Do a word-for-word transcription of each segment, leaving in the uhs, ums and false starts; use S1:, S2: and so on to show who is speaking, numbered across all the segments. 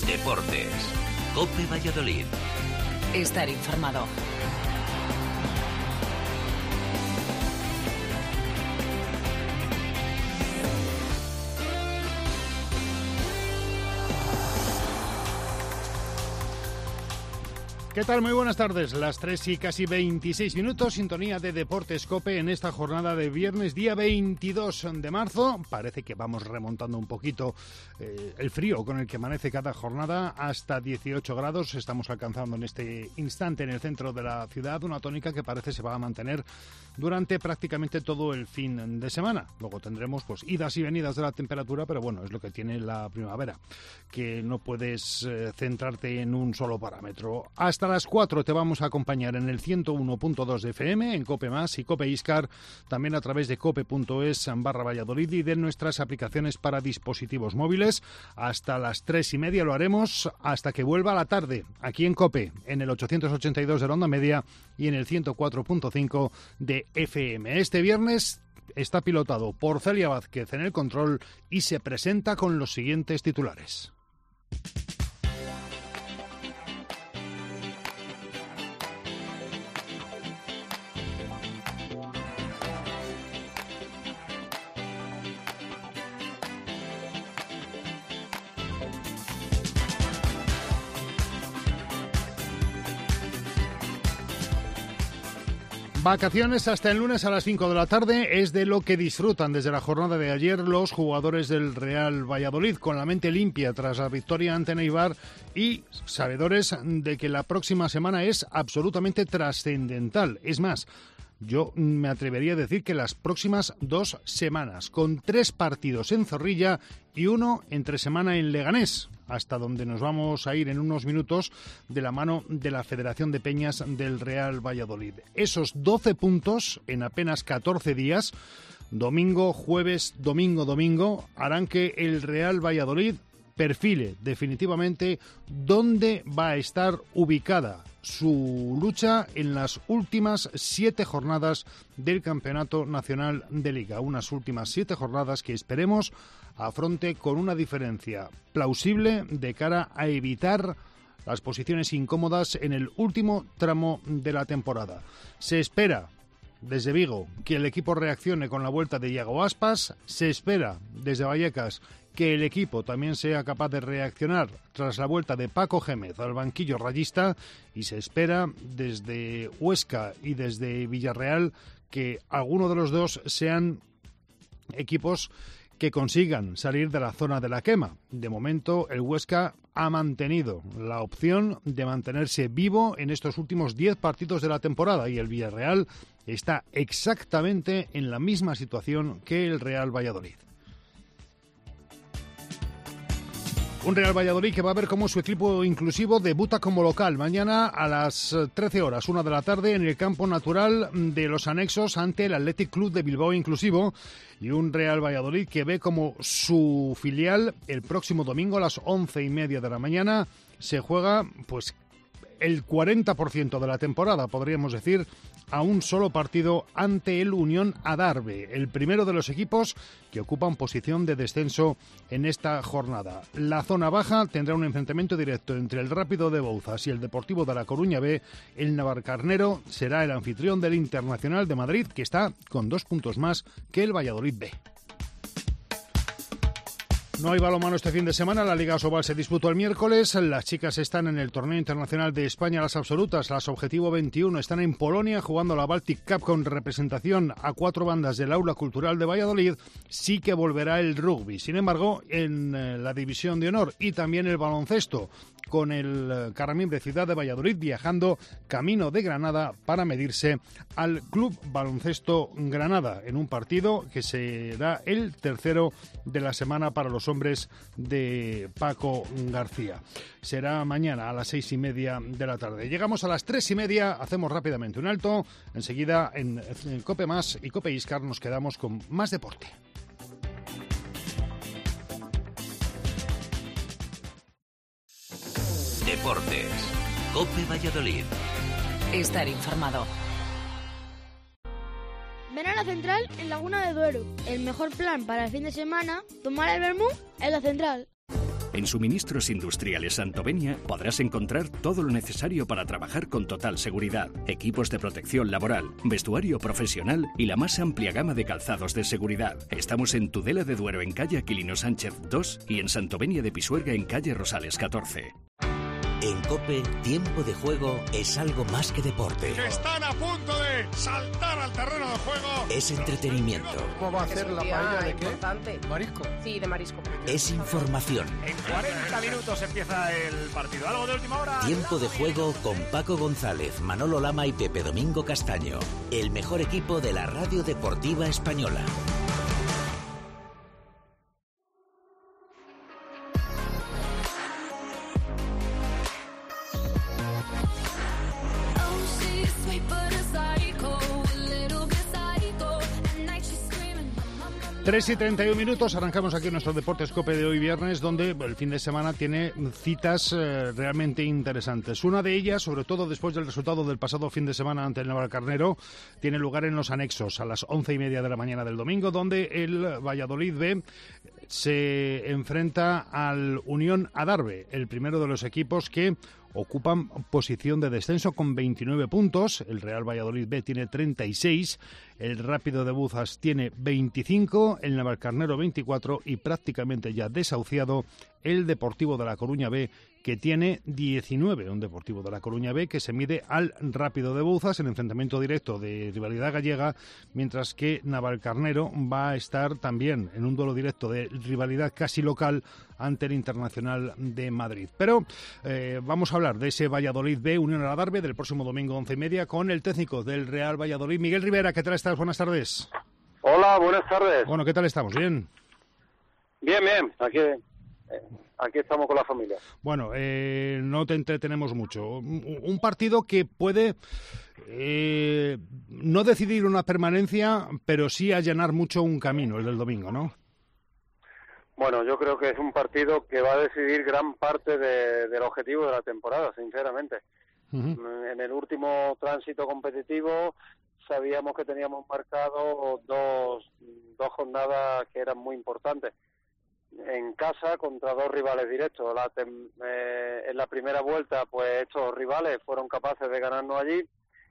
S1: Deportes. COPE Valladolid.
S2: Estar informado.
S3: ¿Qué tal? Muy buenas tardes. Las tres y casi veintiséis minutos, sintonía de Deportes COPE en esta jornada de viernes, día veintidós de marzo. Parece que vamos remontando un poquito eh, el frío con el que amanece cada jornada, hasta dieciocho grados. Estamos alcanzando en este instante en el centro de la ciudad una tónica que parece se va a mantener durante prácticamente todo el fin de semana. Luego tendremos pues idas y venidas de la temperatura, pero bueno, es lo que tiene la primavera, que no puedes eh, centrarte en un solo parámetro. Hasta las cuatro te vamos a acompañar en el ciento uno punto dos de F M, en COPE Más y COPE Iscar, también a través de cope punto es barra Valladolid y de nuestras aplicaciones para dispositivos móviles. Hasta las tres y media lo haremos, hasta que vuelva la tarde, aquí en COPE, en el ochocientos ochenta y dos de la onda media y en el ciento cuatro punto cinco de F M. Este viernes está pilotado por Celia Vázquez en el control y se presenta con los siguientes titulares. Vacaciones hasta el lunes a las cinco de la tarde es de lo que disfrutan desde la jornada de ayer los jugadores del Real Valladolid, con la mente limpia tras la victoria ante Neibar y sabedores de que la próxima semana es absolutamente trascendental. Es más, yo me atrevería a decir que las próximas dos semanas, con tres partidos en Zorrilla y uno entre semana en Leganés, hasta donde nos vamos a ir en unos minutos de la mano de la Federación de Peñas del Real Valladolid. Esos doce puntos en apenas catorce días, domingo, jueves, domingo, domingo, harán que el Real Valladolid perfile definitivamente dónde va a estar ubicada su lucha en las últimas siete jornadas del Campeonato Nacional de Liga. Unas últimas siete jornadas que esperemos afronte con una diferencia plausible de cara a evitar las posiciones incómodas en el último tramo de la temporada. Se espera desde Vigo que el equipo reaccione con la vuelta de Iago Aspas. Se espera desde Vallecas que el equipo también sea capaz de reaccionar tras la vuelta de Paco Gémez al banquillo rayista, y se espera desde Huesca y desde Villarreal que alguno de los dos sean equipos que consigan salir de la zona de la quema. De momento, el Huesca ha mantenido la opción de mantenerse vivo en estos últimos diez partidos de la temporada, y el Villarreal está exactamente en la misma situación que el Real Valladolid. Un Real Valladolid que va a ver cómo su equipo inclusivo debuta como local mañana a las trece horas, una de la tarde, en el campo natural de los Anexos ante el Athletic Club de Bilbao inclusivo, y un Real Valladolid que ve como su filial el próximo domingo a las once y media de la mañana se juega pues el cuarenta por ciento de la temporada, podríamos decir, a un solo partido ante el Unión Adarve, el primero de los equipos que ocupan posición de descenso en esta jornada. La zona baja tendrá un enfrentamiento directo entre el Rápido de Bouzas y el Deportivo de La Coruña B. El Navalcarnero será el anfitrión del Internacional de Madrid, que está con dos puntos más que el Valladolid B. No hay balonmano este fin de semana. La Liga Asobal se disputó el miércoles. Las chicas están en el Torneo Internacional de España, las absolutas, las Objetivo veintiuno, están en Polonia jugando la Baltic Cup con representación a cuatro bandas del Aula Cultural de Valladolid. Sí que volverá el rugby. Sin embargo, en eh, la División de Honor y también el baloncesto, con el eh, Carramimbre Ciudad de Valladolid viajando camino de Granada para medirse al Club Baloncesto Granada, en un partido que será el tercero de la semana para los hombres de Paco García. Será mañana a las seis y media de la tarde. Llegamos a las tres y media, hacemos rápidamente un alto. Enseguida en, en COPE Más y COPE Iscar nos quedamos con más deporte.
S1: Deportes. COPE Valladolid.
S2: Estar informado.
S4: Ven a la Central en Laguna de Duero. El mejor plan para el fin de semana, tomar el vermú en la Central.
S5: En Suministros Industriales Santovenia podrás encontrar todo lo necesario para trabajar con total seguridad, equipos de protección laboral, vestuario profesional y la más amplia gama de calzados de seguridad. Estamos en Tudela de Duero en calle Aquilino Sánchez dos y en Santovenia de Pisuerga en calle Rosales catorce.
S1: En COPE, tiempo de juego es algo más que deporte.
S6: Que están a punto de saltar al terreno de juego.
S1: Es entretenimiento.
S7: ¿Cómo va a hacer la paella de qué?
S8: Importante.
S7: ¿Marisco?
S8: Sí, de marisco.
S1: Es información.
S9: En cuarenta minutos empieza el partido. ¿Algo de última hora?
S1: Tiempo de juego con Paco González, Manolo Lama y Pepe Domingo Castaño. El mejor equipo de la radio deportiva española.
S3: tres y treinta y un minutos, arrancamos aquí nuestro Deportes COPE de hoy viernes, donde el fin de semana tiene citas eh, realmente interesantes. Una de ellas, sobre todo después del resultado del pasado fin de semana ante el Navalcarnero, tiene lugar en los anexos a las once y media de la mañana del domingo, donde el Valladolid B se enfrenta al Unión Adarve, el primero de los equipos que ocupan posición de descenso con veintinueve puntos. El Real Valladolid B tiene treinta y seis, el Rápido de Bouzas tiene veinticinco, el Navalcarnero veinticuatro y prácticamente ya desahuciado el Deportivo de La Coruña B, que tiene diecinueve, un Deportivo de La Coruña B que se mide al Rápido de Bouzas en enfrentamiento directo de rivalidad gallega, mientras que Navalcarnero va a estar también en un duelo directo de rivalidad casi local ante el Internacional de Madrid. Pero eh, vamos a hablar de ese Valladolid B, Unión Adarve, del próximo domingo once y media, con el técnico del Real Valladolid, Miguel Rivera. ¿Qué tal estás? Buenas tardes.
S10: Hola, buenas tardes.
S3: Bueno, ¿qué tal estamos? ¿Bien?
S10: Bien, bien. Aquí, eh, aquí estamos con la familia.
S3: Bueno, eh, no te entretenemos mucho. Un, un partido que puede eh, no decidir una permanencia, pero sí allanar mucho un camino, el del domingo, ¿no?
S10: Bueno, yo creo que es un partido que va a decidir gran parte de, del objetivo de la temporada, sinceramente. Uh-huh. En el último tránsito competitivo sabíamos que teníamos marcado dos, dos jornadas que eran muy importantes. En casa contra dos rivales directos. La tem, eh, en la primera vuelta, pues estos rivales fueron capaces de ganarnos allí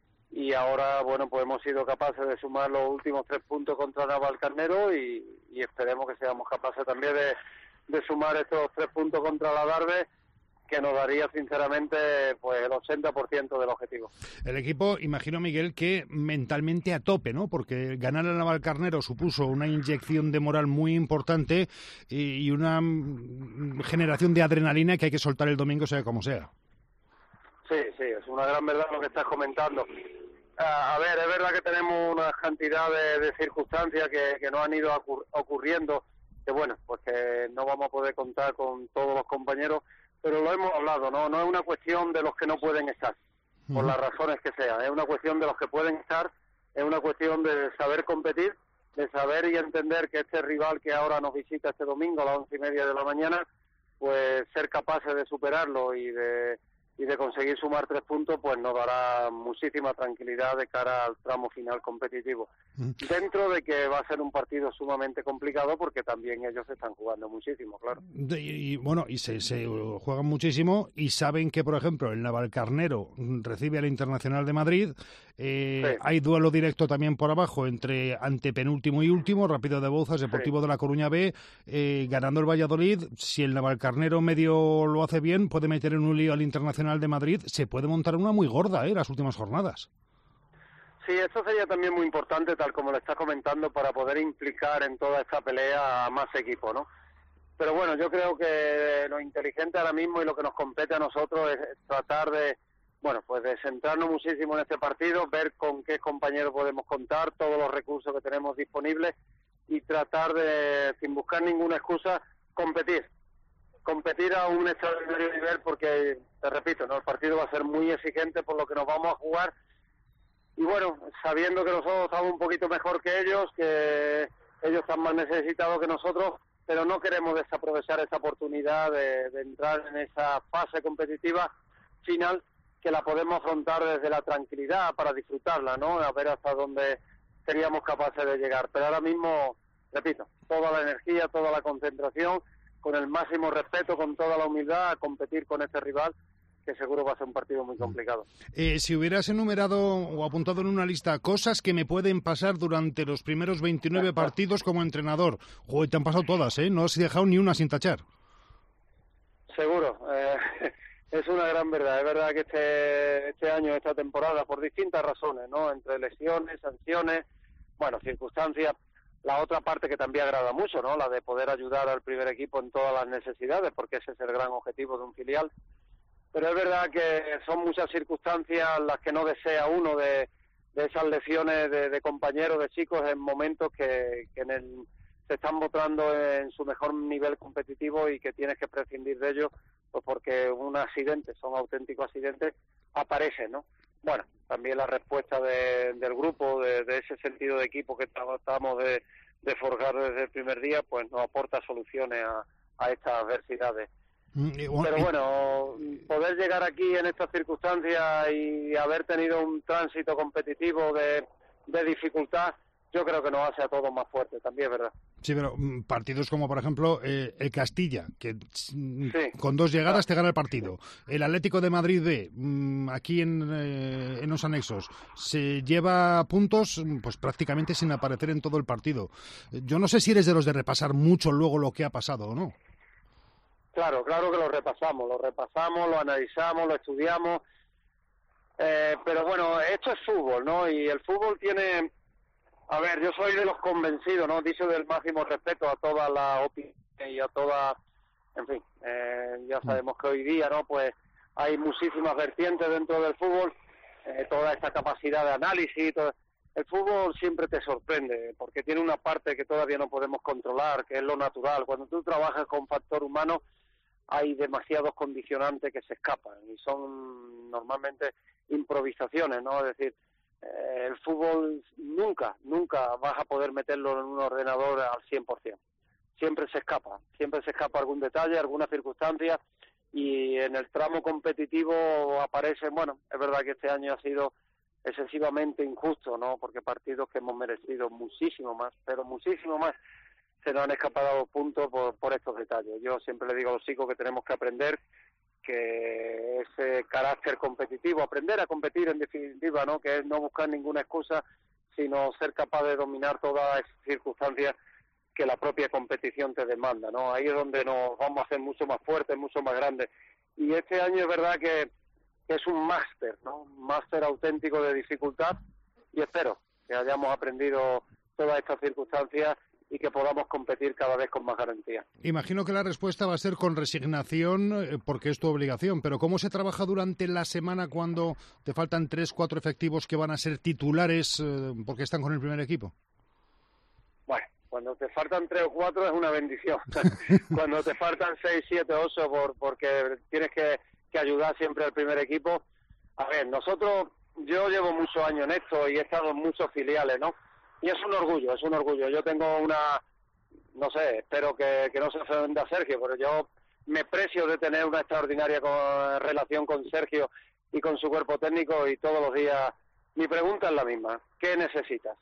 S10: y ahora, bueno, pues hemos sido capaces de sumar los últimos tres puntos contra Navalcarnero y, y esperemos que seamos capaces también de, de sumar estos tres puntos contra la Adarve, que nos daría sinceramente pues el ochenta por ciento del objetivo.
S3: El equipo, imagino, Miguel, que mentalmente a tope, ¿no? Porque ganar al Navalcarnero supuso una inyección de moral muy importante y, y una generación de adrenalina que hay que soltar el domingo sea como sea.
S10: Sí, sí, es una gran verdad lo que estás comentando. A, a ver, es verdad que tenemos una cantidad de, de circunstancias que, que nos han ido ocur- ocurriendo, que bueno, pues que no vamos a poder contar con todos los compañeros, pero lo hemos hablado, ¿no? No es una cuestión de los que no pueden estar, por las razones que sean, es una cuestión de los que pueden estar, es una cuestión de saber competir, de saber y entender que este rival que ahora nos visita este domingo a las once y media de la mañana, pues ser capaces de superarlo y de y de conseguir sumar tres puntos, pues nos dará muchísima tranquilidad de cara al tramo final competitivo. Mm. Dentro de que va a ser un partido sumamente complicado, porque también ellos se están jugando muchísimo, claro.
S3: De, y, y bueno, y se, se juegan muchísimo y saben que, por ejemplo, el Navalcarnero recibe al Internacional de Madrid, eh, sí. Hay duelo directo también por abajo entre antepenúltimo y último, Rápido de Bouzas, Deportivo sí. de La Coruña B, eh, ganando el Valladolid. Si el Navalcarnero medio lo hace bien, puede meter en un lío al Internacional de Madrid, se puede montar una muy gorda, ¿eh?, las últimas jornadas.
S10: Sí, eso sería también muy importante, tal como le está comentando, para poder implicar en toda esta pelea a más equipos, ¿no? Pero bueno, yo creo que lo inteligente ahora mismo y lo que nos compete a nosotros es tratar de, bueno, pues de centrarnos muchísimo en este partido, ver con qué compañeros podemos contar, todos los recursos que tenemos disponibles y tratar de, sin buscar ninguna excusa, competir. competir a un extraordinario nivel porque, te repito, ¿no? El partido va a ser muy exigente por lo que nos vamos a jugar y bueno, sabiendo que nosotros estamos un poquito mejor que ellos, que ellos están más necesitados que nosotros, pero no queremos desaprovechar esa oportunidad de, de entrar en esa fase competitiva final que la podemos afrontar desde la tranquilidad para disfrutarla, ¿no? A ver hasta dónde seríamos capaces de llegar. Pero ahora mismo, repito, toda la energía, toda la concentración, con el máximo respeto, con toda la humildad, a competir con este rival, que seguro va a ser un partido muy complicado.
S3: Eh, si hubieras enumerado o apuntado en una lista cosas que me pueden pasar durante los primeros veintinueve partidos como entrenador, joder, te han pasado todas, ¿eh? No has dejado ni una sin tachar.
S10: Seguro, eh, es una gran verdad. Es verdad que este, este año, esta temporada, por distintas razones, ¿no? Entre lesiones, sanciones, bueno, circunstancias. La otra parte que también agrada mucho, ¿no? La de poder ayudar al primer equipo en todas las necesidades, porque ese es el gran objetivo de un filial. Pero es verdad que son muchas circunstancias las que no desea uno de, de esas lesiones de, de compañeros, de chicos, en momentos que, que en el, se están mostrando en su mejor nivel competitivo y que tienes que prescindir de ellos, pues porque un accidente, son auténticos accidentes, aparecen, ¿no? Bueno, también la respuesta de, del grupo, de, de ese sentido de equipo que tratamos de, de forjar desde el primer día, pues nos aporta soluciones a, a estas adversidades. Pero bueno, poder llegar aquí en estas circunstancias y haber tenido un tránsito competitivo de, de dificultad, yo creo que nos hace a todos más fuertes también, ¿verdad?
S3: Sí, pero partidos como, por ejemplo, eh, el Castilla, que
S10: sí,
S3: con dos llegadas te gana el partido. El Atlético de Madrid B, aquí en, eh, en los anexos, se lleva puntos pues prácticamente sin aparecer en todo el partido. Yo no sé si eres de los de repasar mucho luego lo que ha pasado o no.
S10: Claro, claro que lo repasamos, lo repasamos, lo analizamos, lo estudiamos, eh, pero bueno, esto es fútbol, ¿no? Y el fútbol tiene, a ver, yo soy de los convencidos, ¿no? Dicho del máximo respeto a toda la opinión y a toda, en fin, eh, ya sabemos que hoy día, ¿no? Pues hay muchísimas vertientes dentro del fútbol, eh, toda esta capacidad de análisis, todo. El fútbol siempre te sorprende, porque tiene una parte que todavía no podemos controlar, que es lo natural. Cuando tú trabajas con factor humano, hay demasiados condicionantes que se escapan y son normalmente improvisaciones, ¿no? Es decir, eh, el fútbol nunca, nunca vas a poder meterlo en un ordenador al cien por ciento. Siempre se escapa, siempre se escapa algún detalle, alguna circunstancia, y en el tramo competitivo aparece, bueno, es verdad que este año ha sido excesivamente injusto, ¿no? Porque partidos que hemos merecido muchísimo más, pero muchísimo más, se nos han escapado puntos por, por estos detalles. Yo siempre le digo a los chicos que tenemos que aprender que ese carácter competitivo, aprender a competir en definitiva, ¿no? Que es no buscar ninguna excusa, sino ser capaz de dominar todas las circunstancias que la propia competición te demanda, ¿no? Ahí es donde nos vamos a hacer mucho más fuertes, mucho más grandes. Y este año es verdad que, que es un máster, ¿no? Un máster auténtico de dificultad, y espero que hayamos aprendido todas estas circunstancias y que podamos competir cada vez con más garantía.
S3: Imagino que la respuesta va a ser con resignación, porque es tu obligación, pero ¿cómo se trabaja durante la semana cuando te faltan tres, cuatro efectivos que van a ser titulares eh, porque están con el primer equipo?
S10: Bueno, cuando te faltan tres o cuatro es una bendición. Cuando te faltan seis, siete, ocho, por, porque tienes que, que ayudar siempre al primer equipo. A ver, nosotros, yo llevo muchos años en esto y he estado en muchos filiales, ¿no? Y es un orgullo, es un orgullo. Yo tengo una, no sé, espero que, que no se ofenda Sergio, pero yo me precio de tener una extraordinaria con, relación con Sergio y con su cuerpo técnico, y todos los días mi pregunta es la misma: ¿qué necesitas?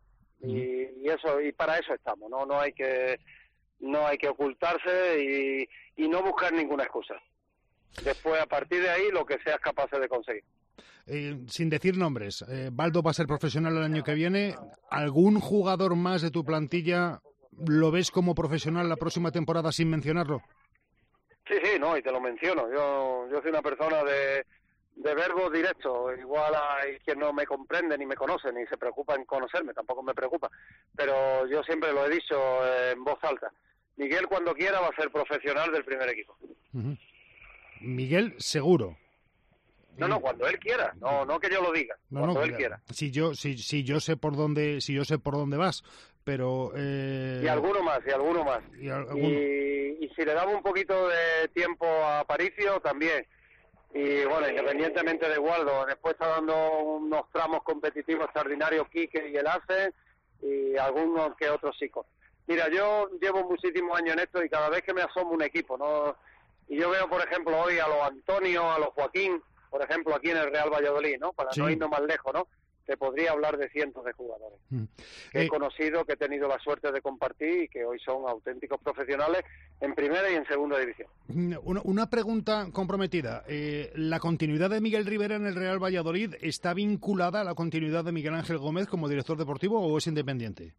S10: Y, y eso, y para eso estamos, no no hay que no hay que ocultarse y, y no buscar ninguna excusa. Después, a partir de ahí, lo que seas capaz de conseguir.
S3: Eh, sin decir nombres, eh, Baldo va a ser profesional el año que viene. ¿Algún jugador más de tu plantilla lo ves como profesional la próxima temporada sin mencionarlo?
S10: Sí, sí, no, y te lo menciono. Yo yo soy una persona de, de verbos directos. Igual hay quien no me comprende ni me conoce ni se preocupa en conocerme, tampoco me preocupa. Pero yo siempre lo he dicho eh, en voz alta. Miguel, cuando quiera, va a ser profesional del primer equipo.
S3: Uh-huh. Miguel, seguro.
S10: No, no, cuando él quiera, no, no que yo lo diga,
S3: no,
S10: cuando
S3: no,
S10: él quiera.
S3: Si yo, si, si yo sé por dónde, si yo sé por dónde vas, pero eh...
S10: y alguno más, y alguno más. Y, algún... y, y si le damos un poquito de tiempo a Aparicio, también. Y bueno, independientemente de Waldo, después está dando unos tramos competitivos extraordinarios Quique y el Ace, y algunos que otros chicos. Mira, yo llevo muchísimos años en esto y cada vez que me asomo un equipo, ¿no? Y yo veo, por ejemplo, hoy a los Antonio, a los Joaquín, por ejemplo, aquí en el Real Valladolid, ¿no? Para sí. no irnos más lejos, ¿no? te podría hablar de cientos de jugadores
S3: mm.
S10: que
S3: eh,
S10: he conocido, que he tenido la suerte de compartir y que hoy son auténticos profesionales en primera y en segunda división.
S3: Una, una pregunta comprometida. Eh, ¿La continuidad de Miguel Rivera en el Real Valladolid está vinculada a la continuidad de Miguel Ángel Gómez como director deportivo o es independiente?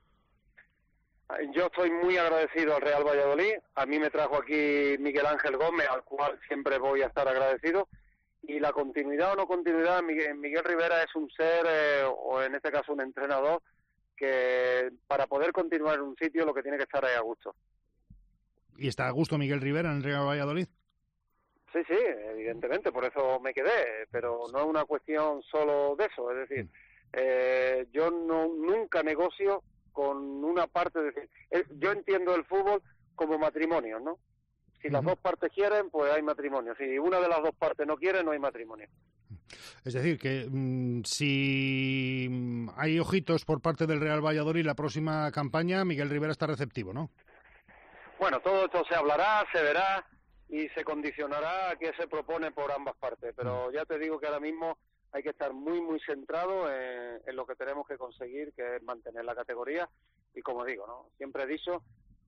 S10: Yo estoy muy agradecido al Real Valladolid. A mí me trajo aquí Miguel Ángel Gómez, al cual siempre voy a estar agradecido. Y la continuidad o no continuidad, Miguel, Miguel Rivera es un ser, eh, o en este caso un entrenador, que para poder continuar en un sitio lo que tiene que estar es a gusto.
S3: ¿Y está a gusto Miguel Rivera en el Real Valladolid?
S10: Sí, sí, evidentemente, por eso me quedé, pero no es una cuestión solo de eso. Es decir, eh, yo no nunca negocio con una parte de... Eh, yo entiendo el fútbol como matrimonio, ¿no? Si las uh-huh. dos partes quieren, pues hay matrimonio. Si una de las dos partes no quiere, no hay matrimonio.
S3: Es decir, que mmm, si hay ojitos por parte del Real Valladolid la próxima campaña, Miguel Rivera está receptivo, ¿no?
S10: Bueno, todo esto se hablará, se verá y se condicionará a qué se propone por ambas partes. Pero ya te digo que ahora mismo hay que estar muy, muy centrado en, en lo que tenemos que conseguir, que es mantener la categoría. Y como digo, ¿no? Siempre he dicho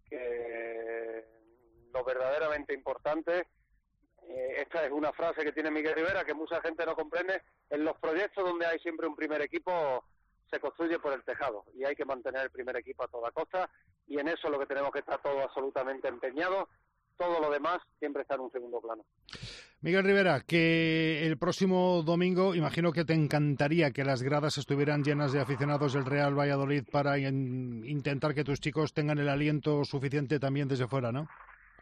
S10: que lo verdaderamente importante, eh, esta es una frase que tiene Miguel Rivera que mucha gente no comprende, en los proyectos donde hay siempre un primer equipo se construye por el tejado y hay que mantener el primer equipo a toda costa y en eso es lo que tenemos que estar todos absolutamente empeñados. Todo lo demás siempre está en un segundo plano.
S3: Miguel Rivera, que el próximo domingo, imagino que te encantaría que las gradas estuvieran llenas de aficionados del Real Valladolid para in- intentar que tus chicos tengan el aliento suficiente también desde fuera, ¿no?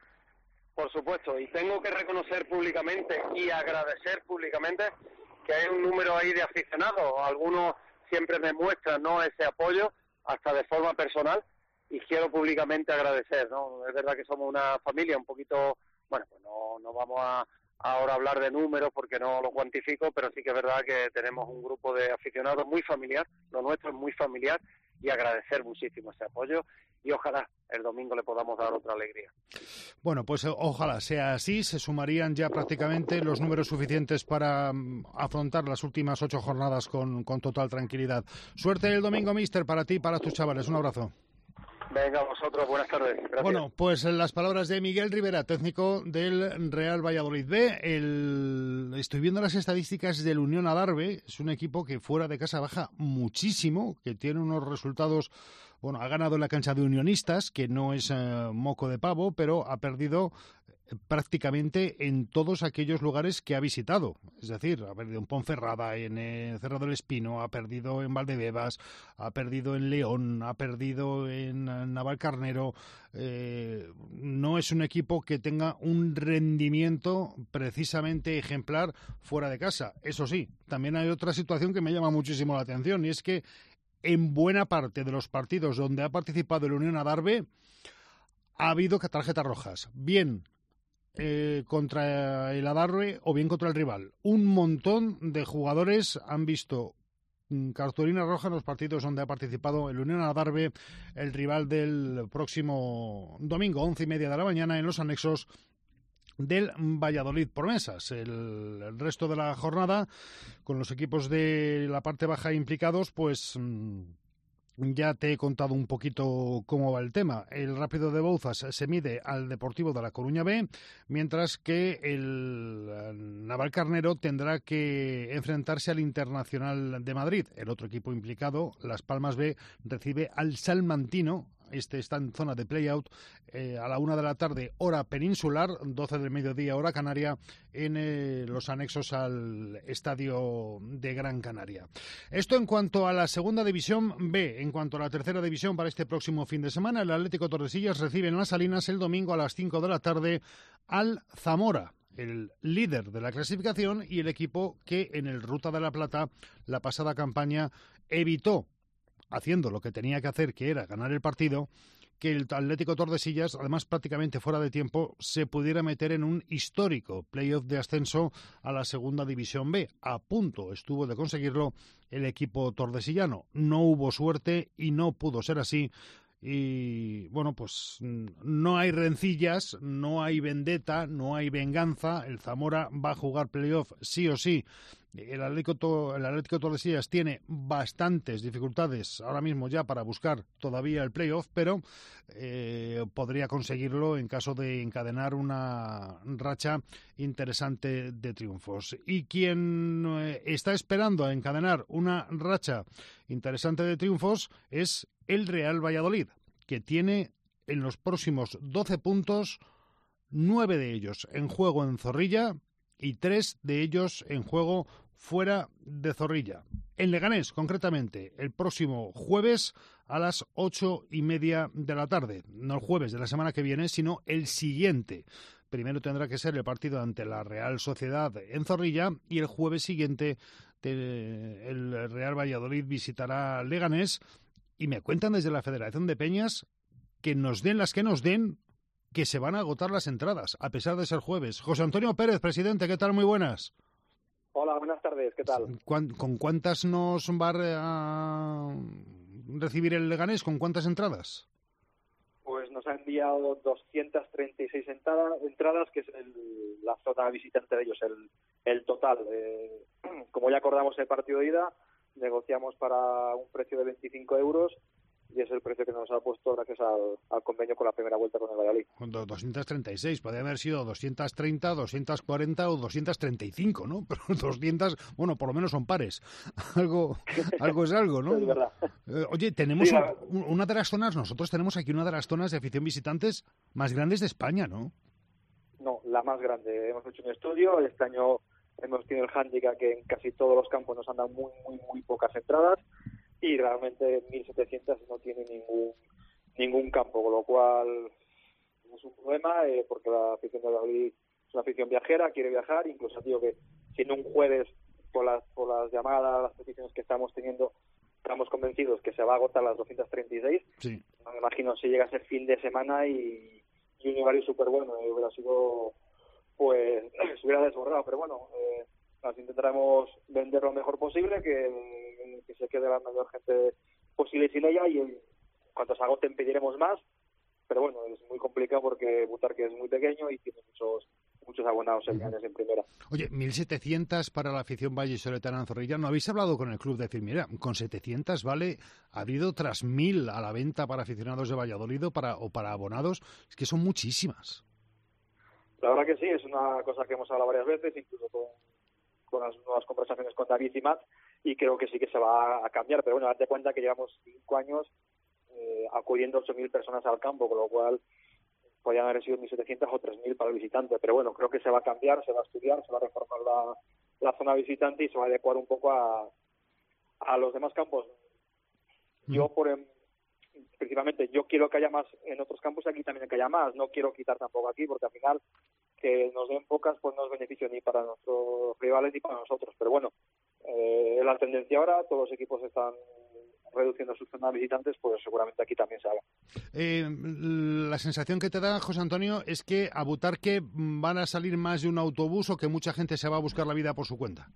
S10: Por supuesto, y tengo que reconocer públicamente y agradecer públicamente que hay un número ahí de aficionados. Algunos siempre me muestran, ¿no?, ese apoyo, hasta de forma personal, y quiero públicamente agradecer, ¿no? Es verdad que somos una familia un poquito, bueno, pues no, no vamos a ahora hablar de números porque no lo cuantifico, pero sí que es verdad que tenemos un grupo de aficionados muy familiar, lo nuestro es muy familiar, y agradecer muchísimo ese apoyo y ojalá el domingo le podamos dar otra alegría.
S3: Bueno, pues ojalá sea así, se sumarían ya prácticamente los números suficientes para um, afrontar las últimas ocho jornadas con, con total tranquilidad. Suerte el domingo, míster, para ti y para tus chavales. Un abrazo.
S10: Venga, vosotros, buenas tardes. Gracias.
S3: Bueno, pues las palabras de Miguel Rivera, técnico del Real Valladolid B. El... Estoy viendo las estadísticas del Unión Adarve. Es un equipo que fuera de casa baja muchísimo, que tiene unos resultados... Bueno, ha ganado en la cancha de Unionistas, que no es eh, moco de pavo, pero ha perdido prácticamente en todos aquellos lugares que ha visitado. Es decir, ha perdido en Ponferrada, en eh, Cerro del Espino, ha perdido en Valdebebas, ha perdido en León, ha perdido en eh, Navalcarnero. Eh, no es un equipo que tenga un rendimiento precisamente ejemplar fuera de casa. Eso sí, también hay otra situación que me llama muchísimo la atención, y es que en buena parte de los partidos donde ha participado el Unión Adarve ha habido tarjetas rojas. Bien eh, contra el Adarve o bien contra el rival. Un montón de jugadores han visto cartulina roja en los partidos donde ha participado el Unión Adarve, el rival del próximo domingo, once y media de la mañana, en los anexos del Valladolid Promesas. El, el resto de la jornada, con los equipos de la parte baja implicados, pues ya te he contado un poquito cómo va el tema. El Rápido de Bouzas se mide al Deportivo de La Coruña B, mientras que el Navalcarnero tendrá que enfrentarse al Internacional de Madrid. El otro equipo implicado, Las Palmas B, recibe al Salmantino. Este está en zona de play-out eh, a la una de la tarde, hora peninsular, doce del mediodía, hora canaria, en eh, los anexos al Estadio de Gran Canaria. Esto en cuanto a la segunda división B. En cuanto a la tercera división, para este próximo fin de semana, el Atlético Tordesillas recibe en Las Salinas el domingo a las cinco de la tarde al Zamora, el líder de la clasificación y el equipo que en el Ruta de la Plata la pasada campaña evitó, haciendo lo que tenía que hacer, que era ganar el partido, que el Atlético Tordesillas, además prácticamente fuera de tiempo, se pudiera meter en un histórico playoff de ascenso a la segunda división B. A punto estuvo de conseguirlo el equipo tordesillano. No hubo suerte y no pudo ser así, y, bueno, pues no hay rencillas, no hay vendetta, no hay venganza. El Zamora va a jugar playoff sí o sí. El Atlético, el Atlético Tordesillas tiene bastantes dificultades ahora mismo ya para buscar todavía el playoff, pero eh, podría conseguirlo en caso de encadenar una racha interesante de triunfos. Y quien eh, está esperando a encadenar una racha interesante de triunfos es el Real Valladolid, que tiene en los próximos doce puntos, nueve de ellos en juego en Zorrilla y tres de ellos en juego fuera de Zorrilla. En Leganés, concretamente, el próximo jueves a las ocho y media de la tarde. No el jueves de la semana que viene, sino el siguiente. Primero tendrá que ser el partido ante la Real Sociedad en Zorrilla y el jueves siguiente el Real Valladolid visitará Leganés. Y me cuentan desde la Federación de Peñas que nos den las que nos den, que se van a agotar las entradas, a pesar de ser jueves. José Antonio Pérez, presidente, ¿qué tal? Muy buenas.
S8: Hola, buenas tardes, ¿qué tal?
S3: ¿Con cuántas nos va a recibir el Leganés? ¿Con cuántas entradas?
S8: Pues nos ha enviado doscientas treinta y seis entradas, entradas que es el, la zona visitante de ellos, el, el total. Eh, como ya acordamos el partido de ida, negociamos para un precio de veinticinco euros y es el precio que nos ha puesto gracias al, al convenio con la primera vuelta con el Valladolid.
S3: doscientas treinta y seis, podría haber sido doscientas treinta, doscientas cuarenta o doscientas treinta y cinco, ¿no? Pero doscientas, bueno, por lo menos son pares. Algo algo es algo, ¿no?
S8: Es verdad.
S3: Eh, oye, tenemos
S8: Sí, la...
S3: un, una de las zonas, nosotros tenemos aquí una de las zonas de afición visitantes más grandes de España, ¿no?
S8: No, la más grande. Hemos hecho un estudio, este año hemos tenido el hándicap que en casi todos los campos nos han dado muy, muy, muy pocas entradas y realmente mil setecientas no tiene ningún ningún campo, con lo cual es un problema eh, porque la afición de Valladolid es una afición viajera, quiere viajar, incluso digo que siendo un jueves por las, por las llamadas, las peticiones que estamos teniendo, estamos convencidos que se va a agotar las doscientas treinta y seis.
S3: Sí.
S8: No me imagino si llega a ser fin de semana y, y un horario súper bueno, eh, hubiera sido, pues, se hubiera desbordado, pero bueno, eh, así intentaremos vender lo mejor posible, que, que se quede la mayor gente posible sin ella y en cuanto se agoten pediremos más, pero bueno, es muy complicado porque Butarque es muy pequeño y tiene muchos muchos abonados en, uh-huh. en primera.
S3: Oye, mil setecientas para la afición vallisoletana en Zorrilla. ¿No habéis hablado con el club de decir, mira, con setecientas vale, ha habido tras mil a la venta para aficionados de Valladolid o para, o para abonados? Es que son muchísimas.
S8: La verdad que sí, es una cosa que hemos hablado varias veces, incluso con, con las nuevas conversaciones con David y Matt, y creo que sí que se va a cambiar, pero bueno, date cuenta que llevamos cinco años eh, acudiendo ocho mil personas al campo, con lo cual podrían haber sido mil setecientas o tres mil para el visitante, pero bueno, creo que se va a cambiar, se va a estudiar, se va a reformar la, la zona visitante y se va a adecuar un poco a, a los demás campos. Yo, por principalmente, yo quiero que haya más en otros campos y aquí también que haya más, no quiero quitar tampoco aquí, porque al final que nos den pocas pues no es beneficio ni para nuestros rivales ni para nosotros, pero bueno, eh, es la tendencia ahora, todos los equipos están reduciendo sus zonas visitantes, pues seguramente aquí también se haga.
S3: Eh, la sensación que te da, José Antonio, es que a Butarque van a salir más de un autobús o que mucha gente se va a buscar la vida por su cuenta.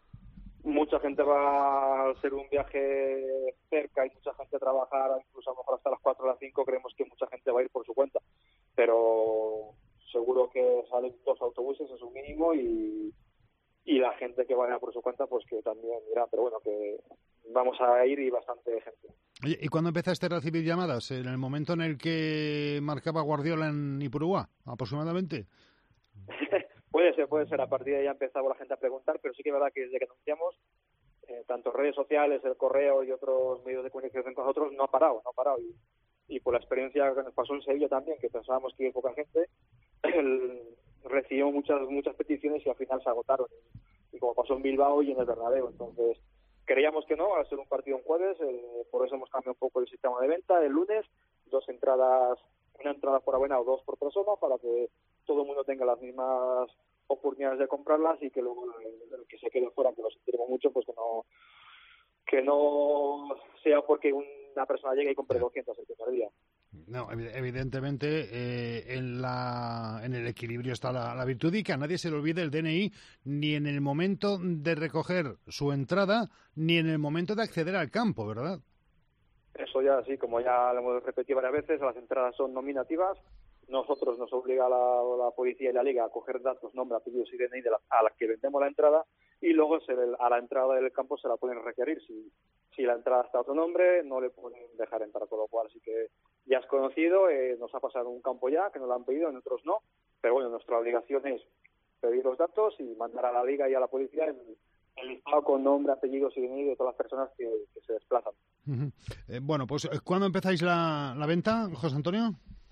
S8: Mucha gente va a hacer un viaje cerca y mucha gente a trabajar, incluso a lo mejor hasta las cuatro o las cinco, creemos que mucha gente va a ir por su cuenta, pero seguro que salen dos autobuses, es un mínimo, y y la gente que vaya por su cuenta pues que también irá, pero bueno, que vamos a ir y bastante gente.
S3: Oye, ¿y cuándo empezaste a recibir llamadas? ¿En el momento en el que marcaba Guardiola en Ipurúa, aproximadamente?
S8: Puede ser, puede ser, a partir de ahí ha empezado la gente a preguntar, pero sí que es verdad que desde que anunciamos, eh, tanto redes sociales, el correo y otros medios de comunicación con nosotros, no ha parado, no ha parado, y, y por la experiencia que nos pasó en Sevilla también, que pensábamos que iba poca gente, el, recibió muchas muchas peticiones y al final se agotaron, y, y como pasó en Bilbao y en el Bernabéu, entonces creíamos que no, al ser un partido en jueves, eh, por eso hemos cambiado un poco el sistema de venta, el lunes, dos entradas, una entrada por abonado o dos por persona, para que todo el mundo tenga las mismas oportunidades de comprarlas y que luego el, el que se quede fuera, que lo sentiremos mucho, pues que no que no sea porque una persona llegue y compre doscientas el primer día.
S3: No, evidentemente eh, en la en el equilibrio está la, la virtud, y que a nadie se le olvide el D N I ni en el momento de recoger su entrada ni en el momento de acceder al campo, ¿verdad?
S8: Eso ya, sí, como ya lo hemos repetido varias veces, las entradas son nominativas. Nosotros nos obliga la, la policía y la liga a coger datos, nombre, apellidos y D N I de la, a la que vendemos la entrada, y luego se, a la entrada del campo se la pueden requerir. Si, si la entrada está a otro nombre, no le pueden dejar entrar, con lo cual sí que ya es conocido, eh, nos ha pasado en un campo ya, que nos lo han pedido, en otros no, pero bueno, nuestra obligación es pedir los datos y mandar a la liga y a la policía el, el listado con nombre, apellidos y D N I de todas las personas que, que se desplazan.
S3: Uh-huh. Eh, bueno, pues ¿cuándo empezáis la, la venta, José Antonio?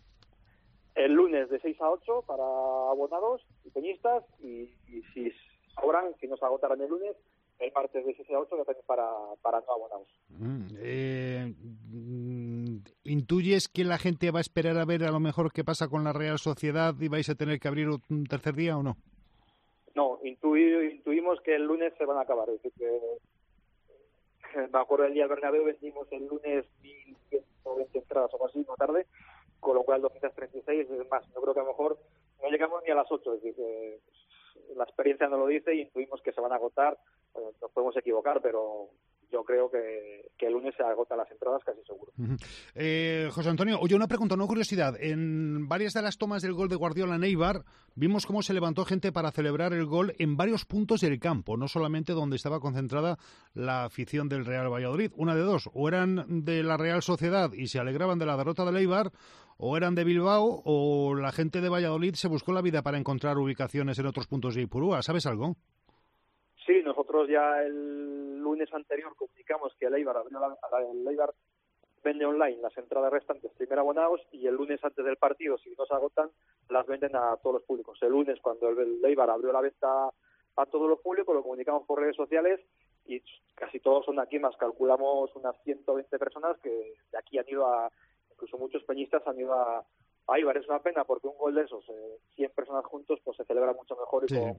S8: El lunes de seis a ocho para abonados y peñistas, y, y si sobran, si no se agotarán el lunes, el martes de seis a ocho también para, para no abonados.
S3: Mm, eh, ¿Intuyes que la gente va a esperar a ver a lo mejor qué pasa con la Real Sociedad y vais a tener que abrir un tercer día o no?
S8: No, intuí, intuimos que el lunes se van a acabar. Es decir, que me acuerdo del día del Bernabéu, vendimos el lunes mil ciento veinte entradas o así, no tarde, con lo cual doscientos treinta y seis, es más, yo creo que a lo mejor no llegamos ni a las ocho, es decir, que la experiencia nos lo dice y intuimos que se van a agotar. Bueno, nos podemos equivocar, pero yo creo que, que el lunes se agotan las entradas casi seguro.
S3: Uh-huh. Eh, José Antonio, oye, una pregunta, una curiosidad. En varias de las tomas del gol de Guardiola en Eibar, vimos cómo se levantó gente para celebrar el gol en varios puntos del campo, no solamente donde estaba concentrada la afición del Real Valladolid. Una de dos, o eran de la Real Sociedad y se alegraban de la derrota del Eibar, o eran de Bilbao, o la gente de Valladolid se buscó la vida para encontrar ubicaciones en otros puntos de Ipurúa. ¿Sabes algo?
S8: Sí, nosotros ya el lunes anterior comunicamos que el Eibar, abrió la, el Eibar vende online las entradas restantes primero abonados, y el lunes antes del partido, si no se agotan, las venden a todos los públicos. El lunes, cuando el Eibar abrió la venta a todos los públicos, lo comunicamos por redes sociales y casi todos son de aquí, más calculamos unas ciento veinte personas que de aquí han ido a, incluso muchos peñistas han ido a, a Eibar. Es una pena porque un gol de esos, eh, cien personas juntos, pues se celebra mucho mejor y
S3: sí.
S8: con...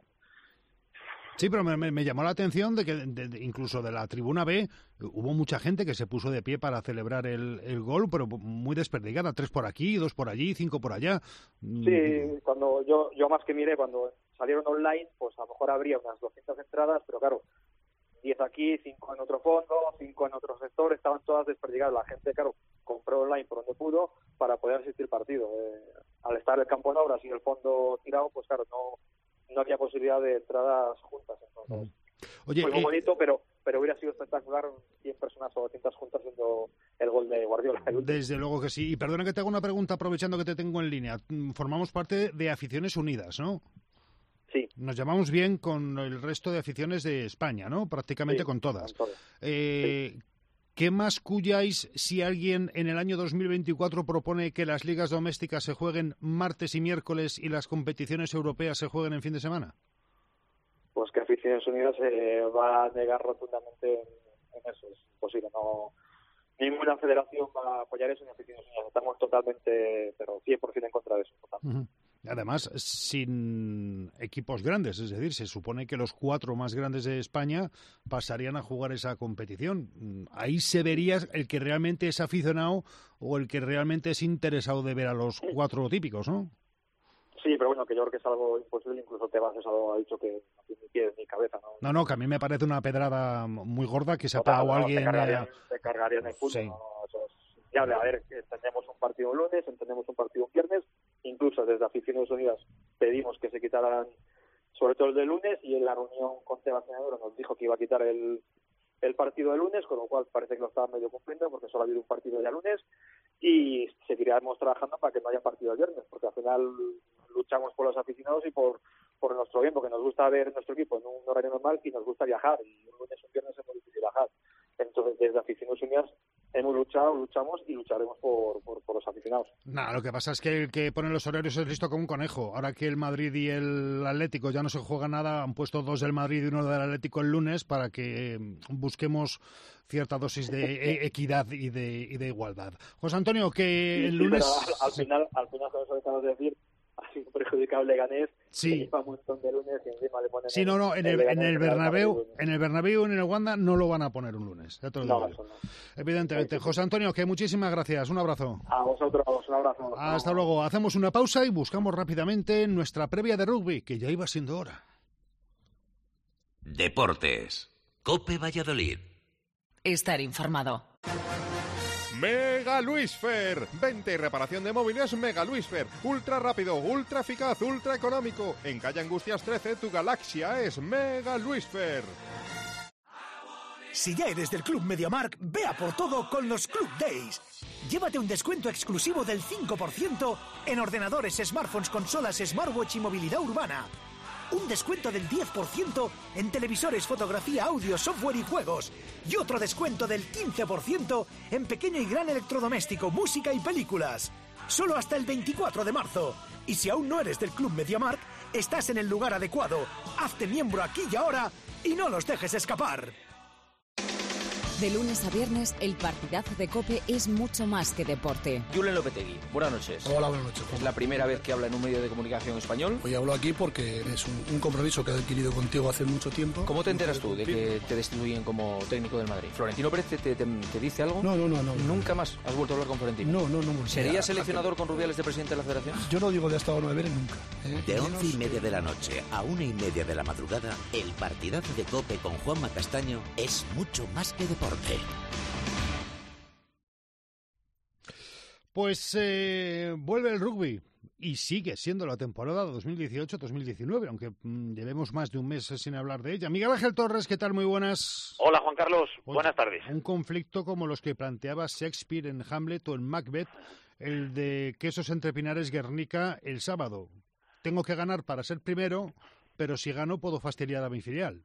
S3: Sí, pero me, me llamó la atención de que de, de, incluso de la tribuna B hubo mucha gente que se puso de pie para celebrar el, el gol, pero muy desperdigada, tres por aquí, dos por allí, cinco por allá.
S8: Sí, cuando yo yo más que miré, cuando salieron online, pues a lo mejor habría unas doscientas entradas, pero claro, diez aquí, cinco en otro fondo, cinco en otro sector, estaban todas desperdigadas. La gente, claro, compró online por donde pudo para poder asistir al partido. Eh, al estar el campo en obras y el fondo tirado, pues claro, no... no había posibilidad de entradas juntas. Entonces,
S3: Oye,
S8: fue muy
S3: eh,
S8: bonito, pero pero hubiera sido espectacular cien personas o doscientas juntas viendo el gol de Guardiola.
S3: Desde luego que sí. Y perdona que te haga una pregunta aprovechando que te tengo en línea. Formamos parte de Aficiones Unidas, ¿no?
S8: Sí.
S3: Nos llamamos bien con el resto de aficiones de España, ¿no? Prácticamente sí, con todas.
S8: Con todas.
S3: Eh,
S8: sí.
S3: ¿Qué más cuyáis si alguien en el año dos mil veinticuatro propone que las ligas domésticas se jueguen martes y miércoles y las competiciones europeas se jueguen en fin de semana?
S8: Pues que Aficiones Unidas se va a negar rotundamente en, en eso. Es imposible. No, ninguna federación va a apoyar eso, ni Aficiones Unidas. Estamos totalmente, pero cien por ciento en contra de eso. Total.
S3: Uh-huh. Además, sin equipos grandes, es decir, se supone que los cuatro más grandes de España pasarían a jugar esa competición. Ahí se vería el que realmente es aficionado o el que realmente es interesado de ver a los cuatro típicos, ¿no?
S8: Sí, pero bueno, que yo creo que es algo imposible. Incluso Tebas eso ha dicho que no tiene ni pies ni cabeza, ¿no?
S3: No, no, que a mí me parece una pedrada muy gorda que se ha
S8: Total,
S3: pagado
S8: no,
S3: alguien...
S8: Te cargarían, te cargarían el fútbol,
S3: sí.
S8: no, no, eso es inviable. A ver, entendemos un partido un lunes, entendemos un partido un viernes. Incluso desde Aficiones Unidas pedimos que se quitaran sobre todo el de lunes, y en la reunión con Tebas nos dijo que iba a quitar el, el partido de lunes, con lo cual parece que lo estaban medio cumpliendo porque solo ha habido un partido ya lunes, y seguiremos trabajando para que no haya partido el viernes, porque al final luchamos por los aficionados y por, por nuestro bien, porque nos gusta ver nuestro equipo en un horario normal y nos gusta viajar, y un lunes o un viernes es muy difícil viajar. Entonces, desde Aficiones Unidas hemos luchado, luchamos y lucharemos por, por, por los aficionados.
S3: Nah, lo que pasa es que el que pone los horarios es listo como un conejo. Ahora que el Madrid y el Atlético ya no se juega nada, han puesto dos del Madrid y uno del Atlético el lunes para que busquemos cierta dosis de equidad y de, y de igualdad. José Antonio, que
S8: sí,
S3: el
S8: sí,
S3: lunes...
S8: Pero al, al final, al final, con eso que acabas de decir, ha sido perjudicado el Leganés,
S3: sí.
S8: que lleva un montón de lunes y encima le ponen...
S3: Sí, no, no, en el, el, en el Bernabéu, en el Bernabéu, en el Wanda no lo van a poner un lunes. Ya te lo digo.
S8: No, eso no.
S3: Evidentemente. José Antonio, que muchísimas gracias. Un abrazo.
S8: A vosotros, un abrazo.
S3: Hasta, Hasta luego. luego. Hacemos una pausa y buscamos rápidamente nuestra previa de rugby, que ya iba siendo hora.
S1: Deportes. COPE Valladolid.
S2: Estar informado.
S6: Mega Luisfer. Venta y reparación de móviles Mega Luisfer. Ultra rápido, ultra eficaz, ultra económico. En calle Angustias trece, tu galaxia es Mega Luisfer.
S11: Si ya eres del Club MediaMarkt, ve a por todo con los Club Days. Llévate un descuento exclusivo del cinco por ciento en ordenadores, smartphones, consolas, smartwatch y movilidad urbana. Un descuento del diez por ciento en televisores, fotografía, audio, software y juegos. Y otro descuento del quince por ciento en pequeño y gran electrodoméstico, música y películas. Solo hasta el veinticuatro de marzo. Y si aún no eres del Club MediaMarkt, estás en el lugar adecuado. Hazte miembro aquí y ahora y no los dejes escapar.
S2: De lunes a viernes, el partidazo de COPE es mucho más que deporte.
S12: Julen Lopetegui, buenas noches.
S13: Hola, buenas noches.
S12: Es la primera vez que habla en un medio de comunicación español.
S13: Hoy hablo aquí porque es un, un compromiso que he adquirido contigo hace mucho tiempo.
S12: ¿Cómo te enteras tú de que te destituyen como técnico del Madrid? ¿Florentino Pérez te, te, te dice algo?
S13: No, no, no, no.
S12: ¿Nunca más has vuelto a hablar con Florentino?
S13: No, no, no.
S12: ¿Serías seleccionador con Rubiales de presidente de la Federación?
S13: Yo no digo de hasta nueve nunca.
S1: ¿eh? De once y media de la noche a una y media de la madrugada, el partidazo de COPE con Juanma Castaño es mucho más que deporte.
S3: Pues eh, vuelve el rugby y sigue siendo la temporada dos mil dieciocho dos mil diecinueve, aunque mmm, llevemos más de un mes sin hablar de ella. Miguel Ángel Torres, ¿qué tal? Muy buenas.
S14: Hola, Juan Carlos.
S3: Pues,
S14: buenas tardes.
S3: Un conflicto como los que planteaba Shakespeare en Hamlet o en Macbeth, el de Quesos entre Pinares Guernica el sábado. Tengo que ganar para ser primero, pero si gano puedo fastidiar a mi filial.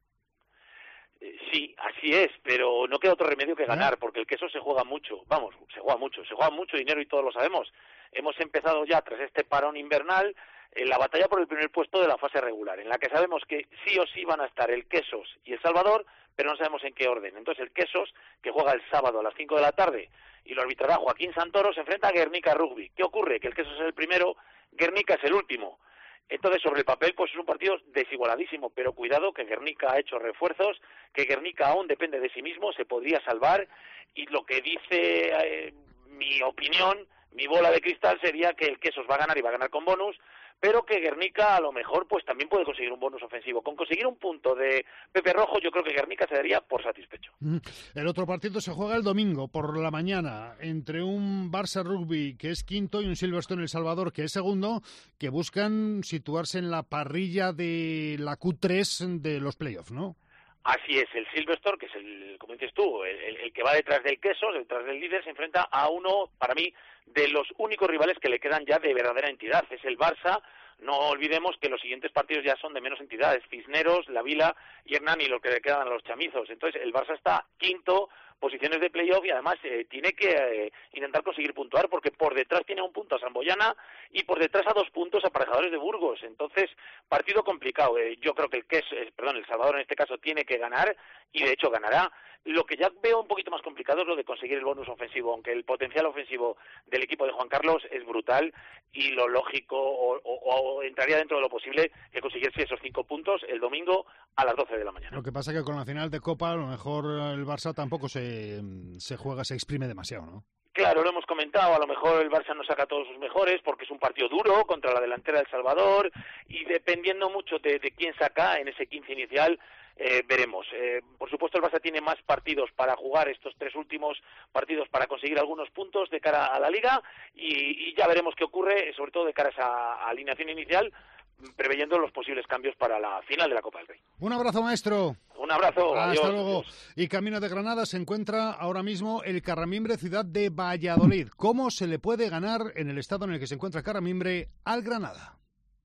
S14: Sí, así es, pero no queda otro remedio que ganar, ¿eh? Porque el queso se juega mucho, vamos, se juega mucho, se juega mucho dinero y todos lo sabemos. Hemos empezado ya, tras este parón invernal, en la batalla por el primer puesto de la fase regular, en la que sabemos que sí o sí van a estar el Quesos y el Salvador, pero no sabemos en qué orden. Entonces el Quesos, que juega el sábado a las cinco de la tarde, y lo arbitrará Joaquín Santoro, se enfrenta a Guernica Rugby. ¿Qué ocurre? Que el Quesos es el primero, Guernica es el último. Entonces, sobre el papel, pues es un partido desigualadísimo, pero cuidado que Guernica ha hecho refuerzos, que Guernica aún depende de sí mismo, se podría salvar, y lo que dice eh, mi opinión, mi bola de cristal, sería que el Quesos va a ganar y va a ganar con bonus, pero que Guernica a lo mejor pues también puede conseguir un bonus ofensivo. Con conseguir un punto de Pepe Rojo, yo creo que Guernica se daría por satisfecho.
S3: El otro partido se juega el domingo por la mañana entre un Barça Rugby que es quinto y un Silverstone El Salvador que es segundo, que buscan situarse en la parrilla de la Q tres de los playoffs, ¿no?
S14: Así es, el Silverstone, que es el, como dices tú, el, el, el que va detrás del Quesos, detrás del líder, se enfrenta a uno, para mí, de los únicos rivales que le quedan ya de verdadera entidad. Es el Barça. No olvidemos que los siguientes partidos ya son de menos entidades, Cisneros, La Vila y Hernani, lo que le quedan a los chamizos. Entonces, el Barça está quinto, posiciones de playoff, y además eh, tiene que eh, intentar conseguir puntuar, porque por detrás tiene un punto a Samboyana y por detrás a dos puntos a Aparejadores de Burgos. Entonces, partido complicado. Eh, yo creo que el, Ques, eh, perdón, el Salvador en este caso tiene que ganar, y de hecho ganará. Lo que ya veo un poquito más complicado es lo de conseguir el bonus ofensivo, aunque el potencial ofensivo del equipo de Juan Carlos es brutal, y lo lógico, o, o, o entraría dentro de lo posible, que consiguiese esos cinco puntos el domingo a las doce de la mañana.
S3: Lo que pasa es que con la final de Copa, a lo mejor el Barça tampoco se, se juega, se exprime demasiado, ¿no?
S14: Claro, lo hemos comentado, a lo mejor el Barça no saca todos sus mejores porque es un partido duro contra la delantera del Salvador, y dependiendo mucho de, de quién saca en ese quince inicial, eh, veremos. Eh, por supuesto, el Barça tiene más partidos para jugar, estos tres últimos partidos, para conseguir algunos puntos de cara a la Liga, y, y ya veremos qué ocurre, sobre todo de cara a esa alineación inicial, preveyendo los posibles cambios para la final de la Copa del Rey.
S3: Un abrazo, maestro.
S14: Un abrazo.
S3: Hasta
S14: adiós,
S3: luego.
S14: Adiós.
S3: Y camino de Granada se encuentra ahora mismo el Carramimbre Ciudad de Valladolid. ¿Cómo se le puede ganar en el estado en el que se encuentra Carramimbre al Granada?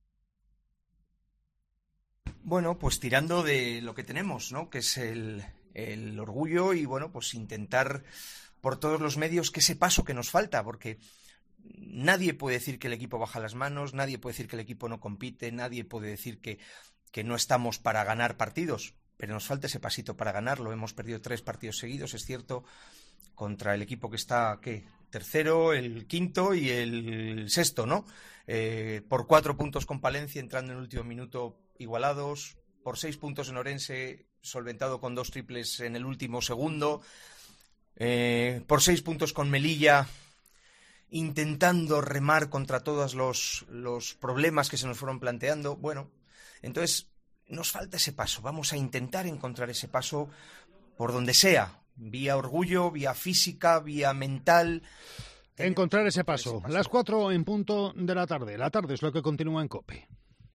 S15: Bueno, pues tirando de lo que tenemos, ¿no? Que es el, el orgullo y, bueno, pues intentar por todos los medios que ese paso que nos falta, porque nadie puede decir que el equipo baja las manos, nadie puede decir que el equipo no compite, nadie puede decir que, que no estamos para ganar partidos, pero nos falta ese pasito para ganarlo. Hemos perdido tres partidos seguidos, es cierto, contra el equipo que está, ¿qué? Tercero, el quinto y el sexto, ¿no? Eh, por cuatro puntos con Palencia, entrando en el último minuto igualados, por seis puntos en Orense, solventado con dos triples en el último segundo, eh, por seis puntos con Melilla, intentando remar contra todos los, los problemas que se nos fueron planteando. Bueno, entonces nos falta ese paso, vamos a intentar encontrar ese paso por donde sea, vía orgullo, vía física, vía mental.
S3: Encontrar ese paso. Las cuatro en punto de la tarde. La tarde es lo que continúa en COPE.